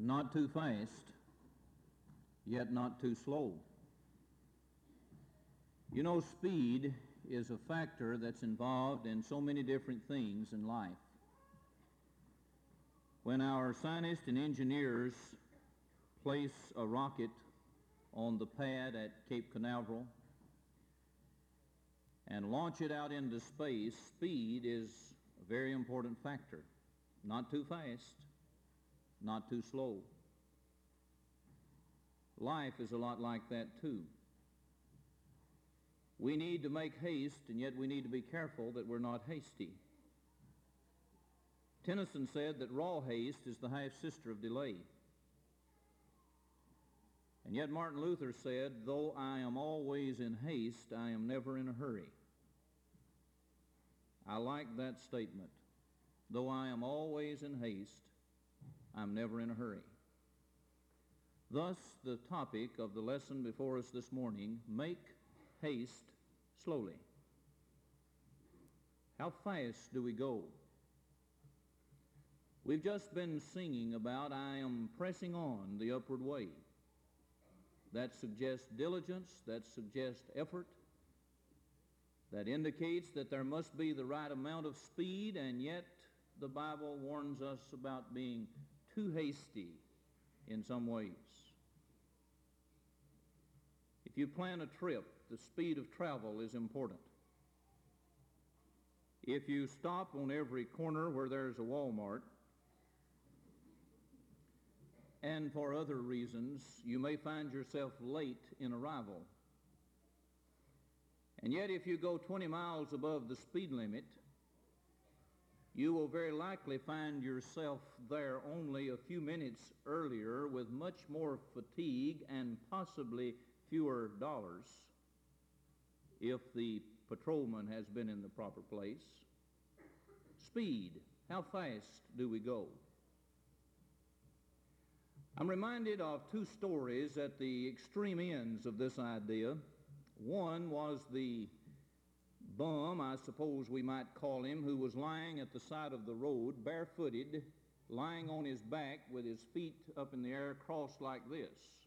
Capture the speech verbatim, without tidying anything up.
not too fast, yet not too slow. You know, speed is a factor that's involved in so many different things in life. When our scientists and engineers place a rocket on the pad at Cape Canaveral and launch it out into space, speed is a very important factor. Not too fast, not too slow. Life is a lot like that too. We need to make haste, and yet we need to be careful that we're not hasty. Tennyson said that raw haste is the half-sister of delay. And yet Martin Luther said, though I am always in haste, I am never in a hurry. I like that statement. Though I am always in haste, I'm never in a hurry. Thus, the topic of the lesson before us this morning, make haste slowly. How fast do we go? We've just been singing about, I am pressing on the upward way. That suggests diligence, that suggests effort, that indicates that there must be the right amount of speed, and yet the Bible warns us about being too hasty in some ways. If you plan a trip, the speed of travel is important. If you stop on every corner where there's a Walmart, and for other reasons, you may find yourself late in arrival. And yet if you go twenty miles above the speed limit, you will very likely find yourself there only a few minutes earlier with much more fatigue and possibly fewer dollars if the patrolman has been in the proper place. Speed. How fast do we go? I'm reminded of two stories at the extreme ends of this idea. One was the bum, I suppose we might call him, who was lying at the side of the road, barefooted, lying on his back with his feet up in the air crossed like this.